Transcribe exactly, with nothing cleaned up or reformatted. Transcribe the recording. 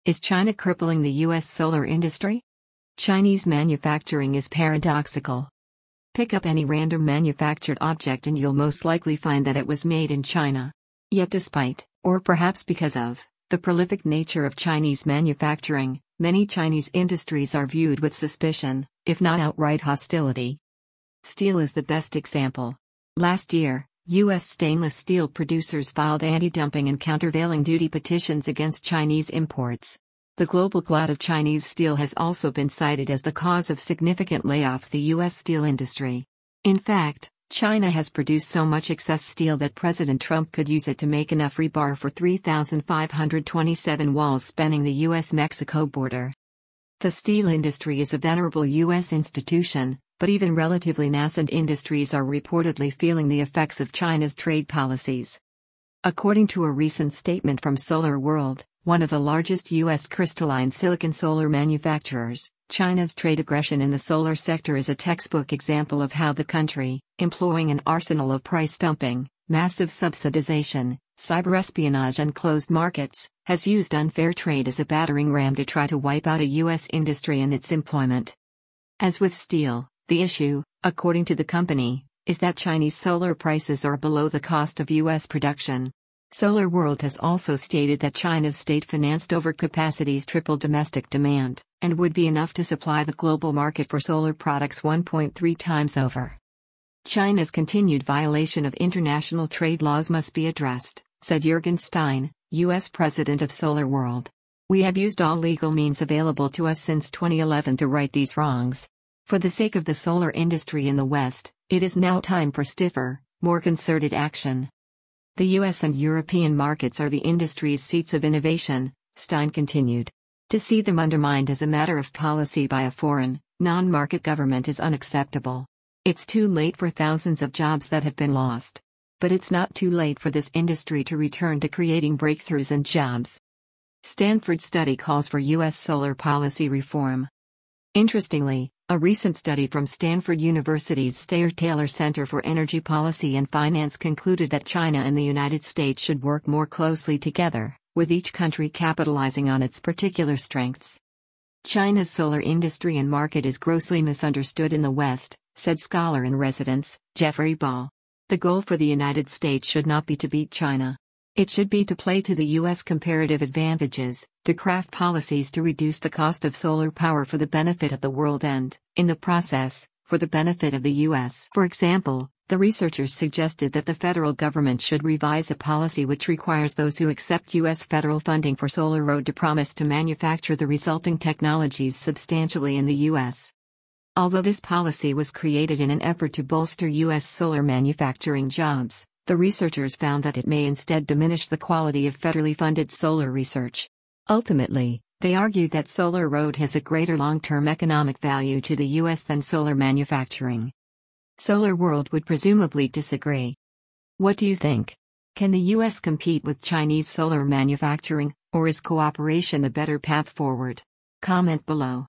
Is China crippling the U S solar industry? Chinese manufacturing is paradoxical. Pick up any random manufactured object and you'll most likely find that it was made in China. Yet despite, or perhaps because of, the prolific nature of Chinese manufacturing, many Chinese industries are viewed with suspicion, if not outright hostility. Steel is the best example. Last year, U S stainless steel producers filed anti-dumping and countervailing duty petitions against Chinese imports. The global glut of Chinese steel has also been cited as the cause of significant layoffs in the U S steel industry. In fact, China has produced so much excess steel that President Trump could use it to make enough rebar for three thousand five hundred twenty-seven walls spanning the U S Mexico border. The steel industry is a venerable U S institution, but even relatively nascent industries are reportedly feeling the effects of China's trade policies. According to a recent statement from Solar World, one of the largest U S crystalline silicon solar manufacturers, China's trade aggression in the solar sector is a textbook example of how the country, employing an arsenal of price dumping, massive subsidization, cyberespionage and closed markets, has used unfair trade as a battering ram to try to wipe out a U S industry and its employment. As with steel, the issue, according to the company, is that Chinese solar prices are below the cost of U S production. Solar World has also stated that China's state-financed overcapacities triple domestic demand, and would be enough to supply the global market for solar products one point three times over. China's continued violation of international trade laws must be addressed, said Jürgen Stein, U S president of Solar World. We have used all legal means available to us since twenty eleven to right these wrongs. For the sake of the solar industry in the West, it is now time for stiffer, more concerted action. The U S and European markets are the industry's seats of innovation, Stein continued. To see them undermined as a matter of policy by a foreign, non-market government is unacceptable. It's too late for thousands of jobs that have been lost. But it's not too late for this industry to return to creating breakthroughs and jobs. Stanford study calls for U S solar policy reform. Interestingly, a recent study from Stanford University's Steyer-Taylor Center for Energy Policy and Finance concluded that China and the United States should work more closely together, with each country capitalizing on its particular strengths. China's solar industry and market is grossly misunderstood in the West, said scholar-in-residence, Jeffrey Ball. The goal for the United States should not be to beat China. It should be to play to the U S comparative advantages, to craft policies to reduce the cost of solar power for the benefit of the world and, in the process, for the benefit of the U S. For example, the researchers suggested that the federal government should revise a policy which requires those who accept U S federal funding for solar road to promise to manufacture the resulting technologies substantially in the U S. Although this policy was created in an effort to bolster U S solar manufacturing jobs, the researchers found that it may instead diminish the quality of federally funded solar research. Ultimately, they argued that Solar Road has a greater long-term economic value to the U S than solar manufacturing. Solar World would presumably disagree. What do you think? Can the U S compete with Chinese solar manufacturing, or is cooperation the better path forward? Comment below.